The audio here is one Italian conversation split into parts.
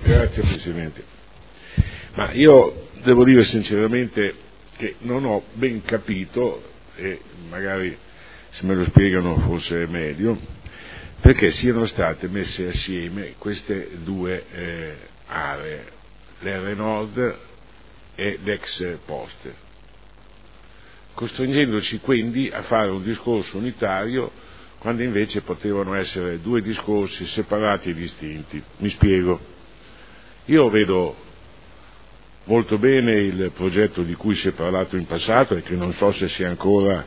Grazie Presidente. Ma io devo dire sinceramente che non ho ben capito, e magari se me lo spiegano forse è meglio, perché siano state messe assieme queste due aree, l'R Nord e l'ex Poste, costringendoci quindi a fare un discorso unitario quando invece potevano essere due discorsi separati e distinti. Mi spiego. Io vedo molto bene il progetto di cui si è parlato in passato e che non so se sia ancora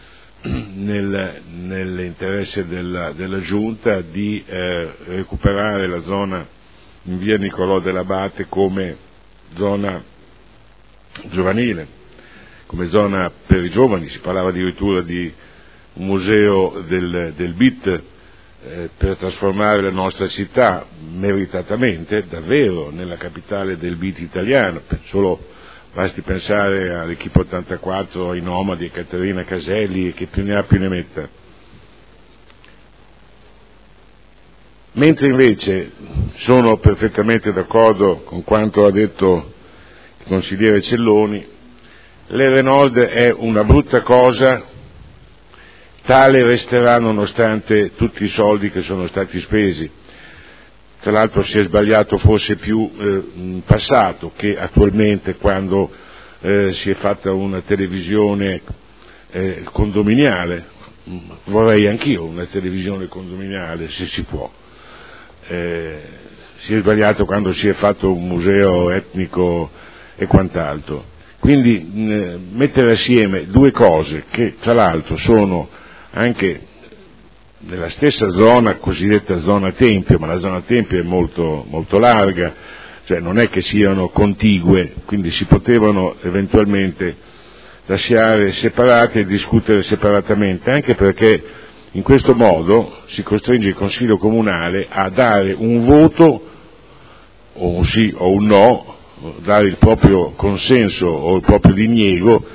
nell'interesse della Giunta di recuperare la zona in via Niccolò dell'Abate come zona giovanile, come zona per i giovani. Si parlava addirittura di un museo del beat per trasformare la nostra città meritatamente davvero nella capitale del beat italiano. Solo basti pensare all'Equipe 84, ai Nomadi, a Caterina Caselli e che più ne ha più ne metta. Mentre invece sono perfettamente d'accordo con quanto ha detto il consigliere Celloni, l'R Nord è una brutta cosa, tale resterà nonostante tutti i soldi che sono stati spesi. Tra l'altro si è sbagliato forse più in passato che attualmente, quando si è fatta una televisione condominiale. Vorrei anch'io una televisione condominiale, se si può. Si è sbagliato quando si è fatto un museo etnico e quant'altro. Quindi mettere assieme due cose che tra l'altro sono anche nella stessa zona, cosiddetta zona Tempio, ma la zona Tempio è molto, molto larga, cioè non è che siano contigue, quindi si potevano eventualmente lasciare separate e discutere separatamente, anche perché in questo modo si costringe il Consiglio Comunale a dare un voto, o un sì o un no, dare il proprio consenso o il proprio diniego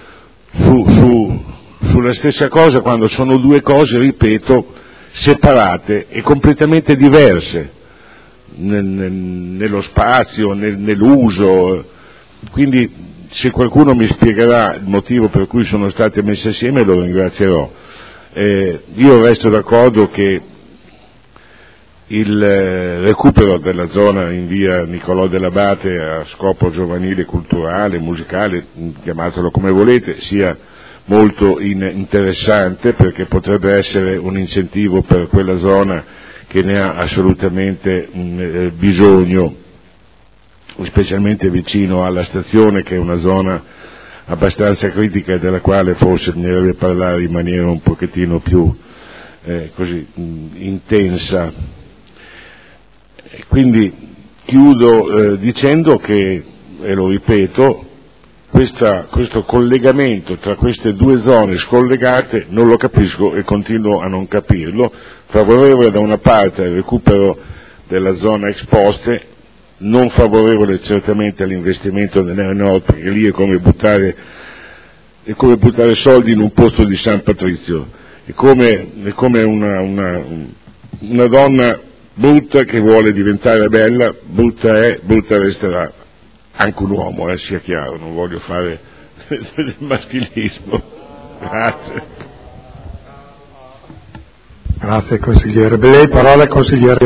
sulla stessa cosa, quando sono due cose, ripeto, separate e completamente diverse nello spazio, nell'uso. Quindi se qualcuno mi spiegherà il motivo per cui sono state messe assieme lo ringrazierò. Io resto d'accordo che il recupero della zona in via Niccolò dell'Abate a scopo giovanile, culturale, musicale, chiamatelo come volete, sia molto interessante, perché potrebbe essere un incentivo per quella zona che ne ha assolutamente bisogno, specialmente vicino alla stazione, che è una zona abbastanza critica e della quale forse bisognerebbe parlare in maniera un pochettino più così intensa. Quindi chiudo dicendo che, e lo ripeto, questo collegamento tra queste due zone scollegate non lo capisco e continuo a non capirlo. Favorevole da una parte al recupero della zona ex Poste, non favorevole certamente all'investimento nell'R Nord, perché lì è come buttare soldi in un posto di San Patrizio, è come una donna brutta che vuole diventare bella, brutta è, brutta resterà. Anche un uomo, sia chiaro, non voglio fare del maschilismo. Grazie. Grazie consigliere. Lei parola consigliere.